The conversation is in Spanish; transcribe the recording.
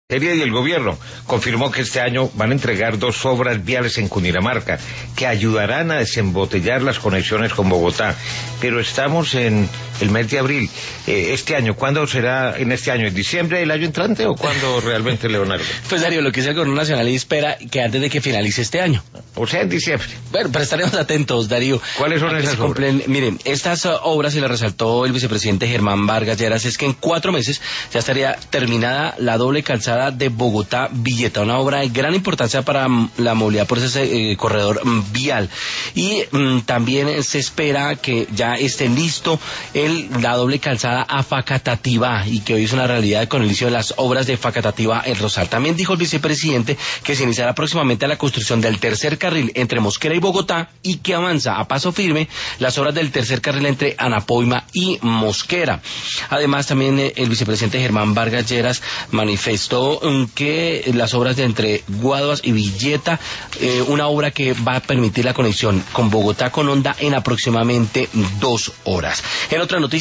Y el gobierno confirmó que este año van a entregar 2 obras viales en Cundinamarca que ayudarán a desembotellar las conexiones con Bogotá. Pero estamos en el mes de abril. Este año, ¿cuándo será en este año? ¿En diciembre del año entrante o cuándo realmente, Leonardo? Pues Darío, lo que dice el gobierno nacional espera que antes de que finalice este año. O sea, en diciembre. Bueno, pero estaremos atentos, Darío. ¿Cuáles son esas obras? Miren, estas obras, y le resaltó el vicepresidente Germán Vargas Lleras, es que en 4 meses ya estaría terminada la doble calzada de Bogotá-Villeta, una obra de gran importancia para la movilidad por ese corredor vial. Y también se espera que ya esté listo la doble calzada a Facatativá, y que hoy es una realidad con el inicio de las obras de Facatativá El Rosal. También dijo el vicepresidente que se iniciará próximamente la construcción del tercer carril entre Mosquera y Bogotá, y que avanza a paso firme las obras del tercer carril entre Anapoima y Mosquera. Además, también el vicepresidente Germán Vargas Lleras manifestó que las obras de entre Guaduas y Villeta, una obra que va a permitir la conexión con Bogotá con Honda en aproximadamente 2 horas. En otra noticia,